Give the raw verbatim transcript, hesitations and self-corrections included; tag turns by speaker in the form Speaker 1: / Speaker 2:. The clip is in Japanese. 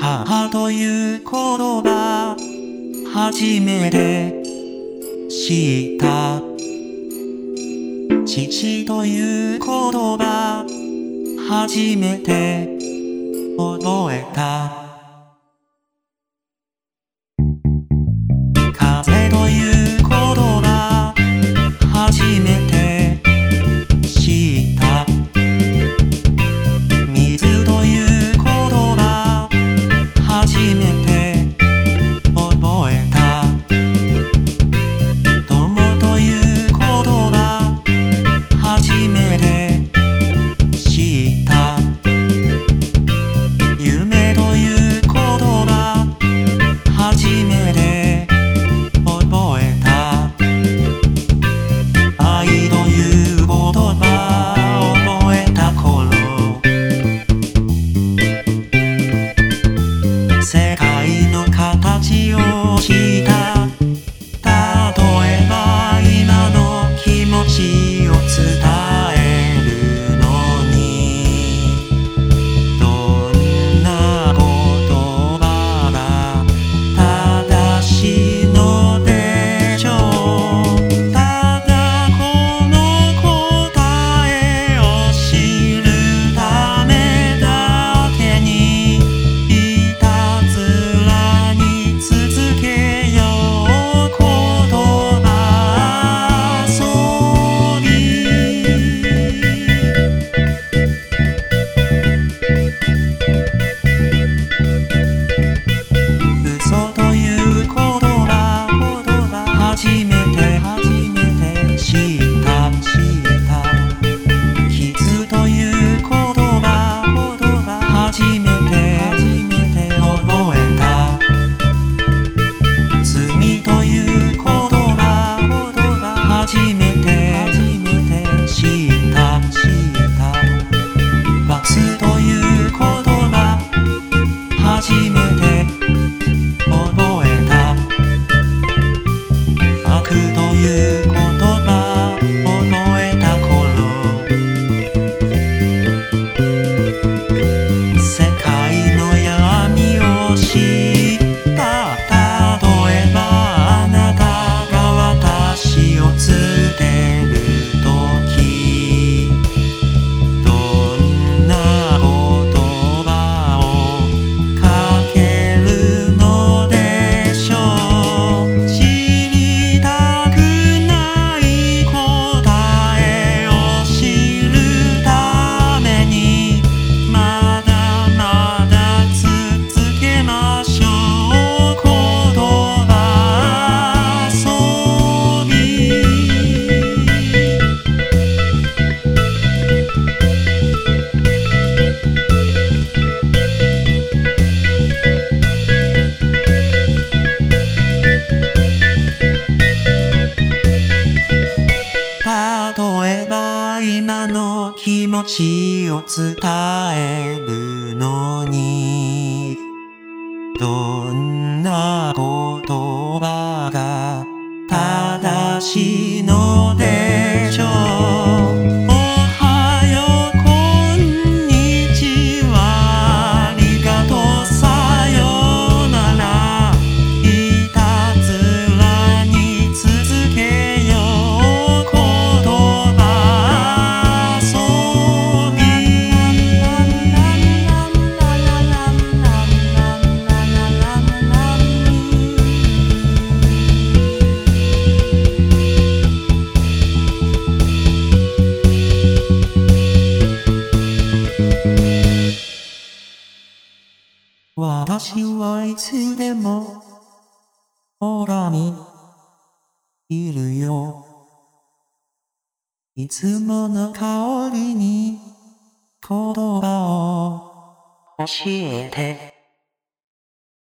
Speaker 1: 母という言葉初めて知った。父という言葉初めて覚えた。風という言葉初めて知った。水という言葉初めて覚えた。友という言葉初めて知った。夢という言葉初めて覚えた。愛という言葉覚えた頃、世界の形をした。例えば今の気持ちを伝えるのに、どんな言葉が正しいのでしょう。ただこの答えを知るためだけに、いたずらに続けよう言葉遊び。嘘という言葉初めて初めて知った知った。傷という言葉初めて初めて覚えた。罪という言葉初めて初めて知った知った。罰という言葉初めて覚えた。悪という言葉覚えた頃、世界の闇を知った。例えばあなたが私を捨てる時、どんな言葉をかけるのでしょう。知りたくない答えを知るために、まだまだ続けましょう言葉遊び。例えば今の気持ちを伝えるのに、どんな言葉が正しいのでしょう。おはよう、こんにちは、ありがとう、さようなら。いたずらに続けよう言葉遊び。私はいつでも空にいるよ。いつもの香りに言葉を教えて。